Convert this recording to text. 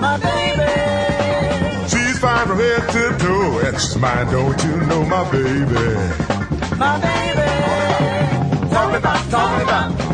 my baby. She's fine from head to toe, and she's mine, don't you know, my baby. My baby. Talk me about, talk me about.